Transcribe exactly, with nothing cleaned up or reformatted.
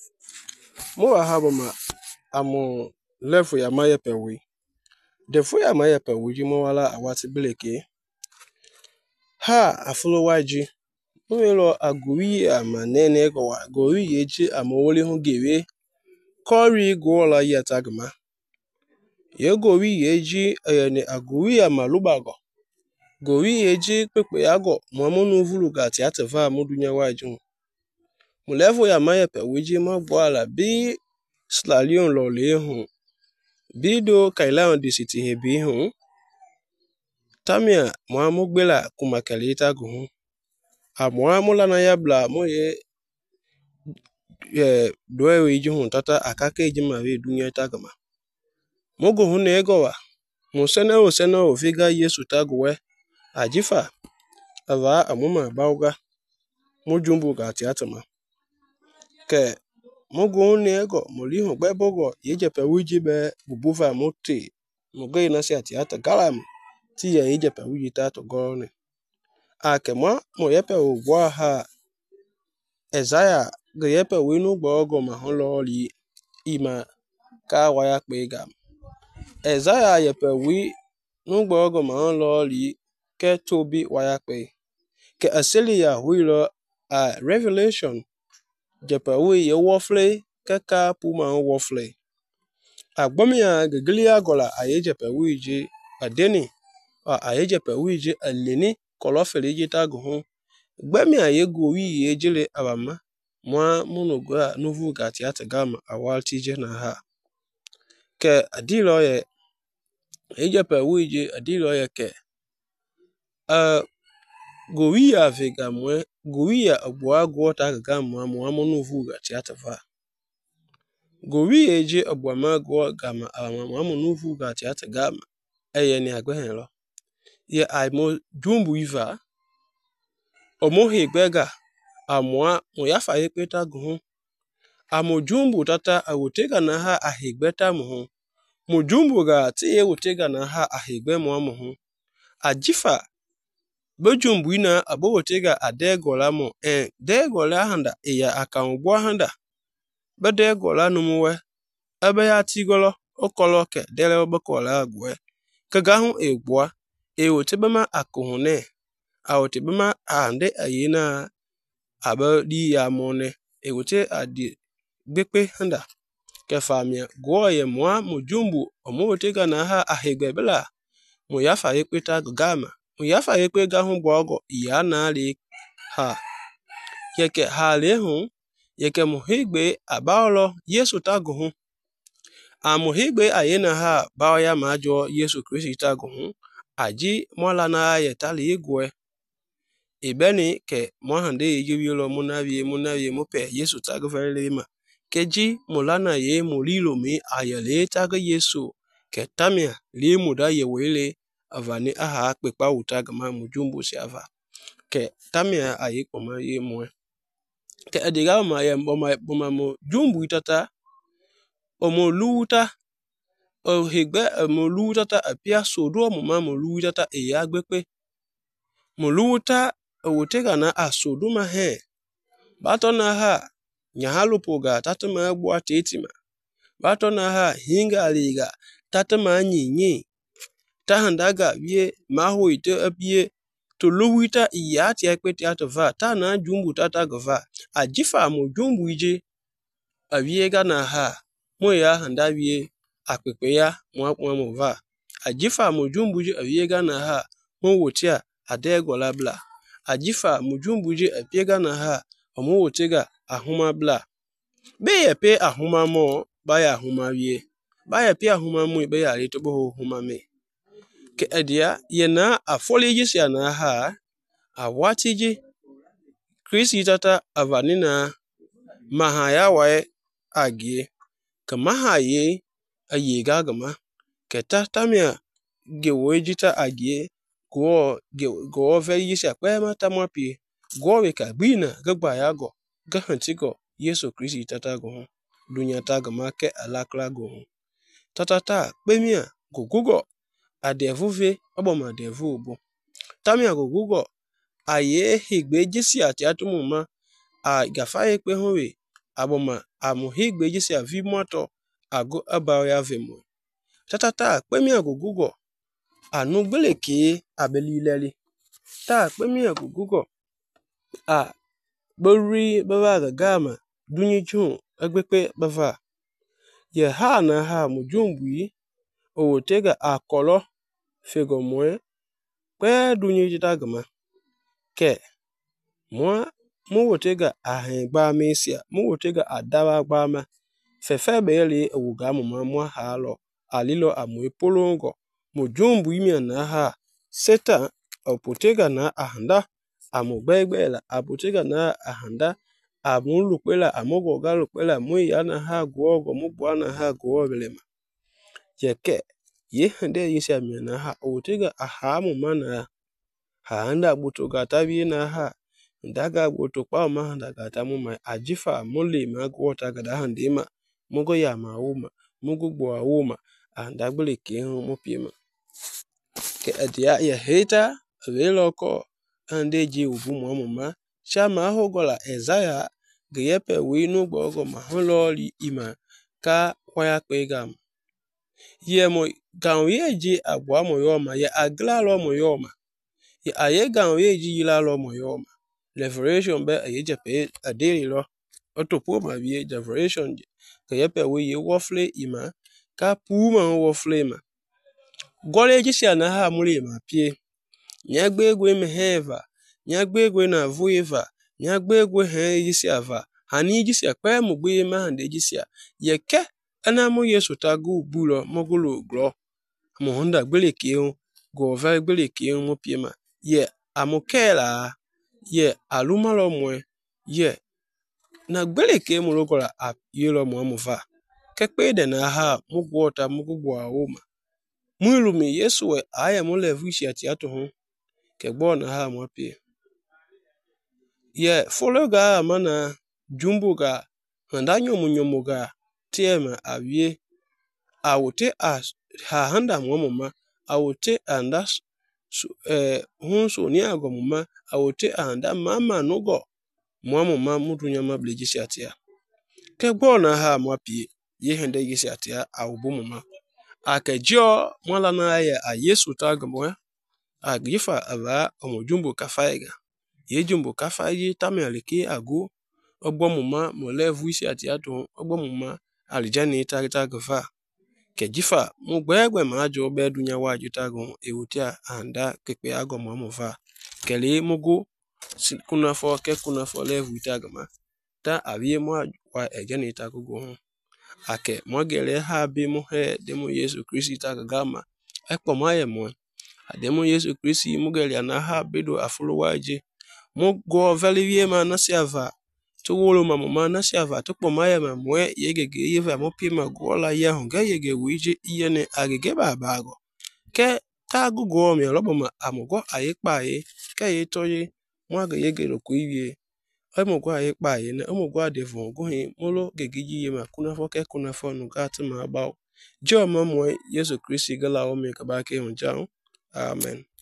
Mo haba ma amo lefu ya maye pewi. Defu ya maye pewi ji mo wala awati bileke. Ha afulo waji. Mwelo aguri ama nene kwa gori yeji ama wole hungewe. Kori gola yatagma. Ye gori yeji ayane aguri ama lubago. Gori yeji pepe yago mwamonu vulu gati ateva mudunya waji. Mulefu ya maye pewi ji mo boala bi slalion lo le hun. Bido kailaon disiti hebi hun. Tamia mwamu gbela kumakalita guhun. A mwamu lana yabla mo ye ye doewe iji hun tata akake iji mawe dunya tagma. Mogo hun egowa. Musene o sene o figa yesu tagwe. Ajifa. Ava amuma bauga. Mujumbu gati atama. Ke mogo hun ego moli hun bebogo yejepe wiji be bubuva muti. Mogo inasi ati ata galam. Tiya yejepe wiji tato gone. Ake mwa mo yepe ugwa ha. Ezaya ge yepe winu bogo maholo li ima ka wayak begam. Ezaya yepe wi nubogo maholo li ke tobi wayak be. Ke asili ya huilo a revelation jepe wi ye wofle ke ka puma wofle. Agbomia gegilia gola a yejepe wiji adeni. A yejepe wiji alini kolofele jita guhun. Gbemia ye gowi ye jile abama. Mwa munugwa nuvu gati atagama awalti jena ha. Ke adilo ye yejepe wiji adilo ye ke. Uh, gowi ya vega mwe. Gowi ya abuwa gwa tagama mwa munuvu gati atava. Gowi yeji abuwa ma gwa gama awama mwa munuvu gati atagama. Eye ni agwehenlo. Ye aimo jumbu iva. Omohi gbega. Amwa moyafa yepeta guhun. Amo jumbu tata awotega na ha ahigbeta muhun. Mujumbu ga tiye wotega na ha ahigbe mwa muhun. Ajifa. Bejumbu ina abo wotega adegola mo. En degola handa iya akangwa handa. Bedegola numuwe. Ebe ya tigolo. Okolo ke dele obakola agwe. Kagahun egwa. E wotebema akohune. A wotebema ande ayena abe di ya mone. E wote adi bekpe handa. Kefamia gwa ye mwa mujumbu. Omo wotega na ha ahigbe bela. Moyafa yepeta gama. Moyafa yepe gahun bogo. Iya na li ha. Yeke ha le hun. Yeke muhigbe abaolo yesu taguhun. A muhigbe ayena ha bawaya majo yesu krisi taguhun. Aji mwala na yetali igwe. Ibeni ke mwahande yijibilo munavye munavye mupe yesu taguvele ima. Keji mulana ye mulilo mi ayale taga yesu. Ke tamia li muda ye wele avani aha akpepa utagama mujumbu si ava. Ke tamia ayikoma ye mwe. Ke ediga ma ye mboma mboma mo jumbu itata. Omo luta. O higbe mo luta apia sodo muma mo luta eya gbekpe. Mo luta wotega na asodo ma he. Bato na ha nyahalupoga tatama agbo atetima. Bato na ha hinga aliga tatama nyinyi. Tahandaga vie maho ite apie to luwita iyati ekpeti atova ta na jumbu tata gova. Ajifa mo jumbu ije aviega na ha mo ya handa vie akpepe ya mwa mwa mwa. Ajifa mujumbuji aviega na ha mo wotia adegola bla. Ajifa mujumbuji apiega na ha omo wotega ahuma bla. Beye pe ahuma mo baya ahuma vie. Baya pe ahuma mo ibe ya lito boho huma me. Ke edia yena afoliji siya na ha awatiji krisi tata avanina mahaya wae agie. Ke mahaye ayega gama. Ke tatamia gewejita agie. Gwo gwo veyisi akwe mata mwapi. Gwo weka bina gagba yago. Gahantigo yesu krisi tata gohun. Dunya tagama ke alakla gohun. Tatata bemia gugugo. Adevuve oboma adevu ubo. Tamia gugugo aye higbe jisi ati atumuma. A gafaye kwe huwe. aboma amuhigbe jisi avi moto ago aba ya vemo tatata pemi agugugo anu gbeleke abelileli ta pemi agugugo a bori bava gama dunyi jun egbepe bava ye ha na ha mujumbui owotega akolo fego moe pe dunyi jitagama ke mo mo wotega ahin gba mesia mo wotega adawa gba ma fefe bele ewuga mama mo halo alilo amu polongo mujumbu imi na ha seta opotega na ahanda amu gbegbela apotega na ahanda amu lupela amogo galupela mu yana ha gogo mu bwana ha gobelema yeke ye hande yisi ami na ha otega ahamu mana ha anda butoga tabi na ha ndaga buto kwa ma ndaga tamu ma ajifa mole ma gwota gada handema mugo ya ma uma mugo gbo uma anda gbele ke mu pima ke adia ya heta veloko ande ji ubu mu ma chama hogola ezaya geyepe winu gbogo ma hololi ima ka kwaya pegam ye mo gan ye ji agwa mo yoma ye agla lo mo yoma ye aye gan ye ji yila lo mo yoma revelation be aye je pe aderi lo otopo ma bi revelation geyepe we ye wofle ima ka puma wofle ma gole ji sia na ha muli ma pie nyagbe egwe meheva nyagbe egwe na vueva nyagbe egwe he yisi ava hani jisi akpa mu gbe ma hande jisi ye ke ana mo yesu tagu bulo mogulo glo mo honda gbele ke go va gbele ke mo pie ma ye amukela ye alumalo mo ye na gbele ke mo lokola ap yelo mo amuva ke pe de na ha mu gwota mu gbo awoma mu ilumi yesu we aya mo le vushi ati ato ho ke gbo na ha mo pie ye fologa mana jumbuga handa nyomu nyomuga tiema avie awote as ha handa mo mama awote anda eh hunso ni agomuma awote anda mama nugo mo mama mudunya mableji siatia ke gbo na ha mo pie ye hende gisi atia awubu mama akejo mwala na ya a yesu tagamo agifa ava omojumbu kafaiga ye jumbo kafayi tameleke ago ogbo mama mo levu isi ati ato ogbo mama alijani tagita gva ke jifa mo gbegbe ma ajo be dunya waju tago ewutia anda kepe ago mo va kele mugo kuna fo ke kuna fo levu tagama ta avie mo wa ejani tago go ake mo gele ha bi mo he de mo yesu kristi tagama ekpo maye mo ade mo yesu kristi mo gele na ha bedo afulu waje mo go valivie ma na siava to wolo ma mo ma na siava to kpo ma ya ma mo yegege yeva mo pi ma go la ya hunga yege wije iyene agege ba bago ke ta gugo mi lobo ma amugo aye pa ye ke ye to ye mo aga yege ro ku iwie mo go aye pa ye na mo go adevon go he mo lo gege ye ma kuna fo ke kuna fo nu ga ti ma ba jo ma mo yesu kristi gala o mi ka ba ke hunja amen.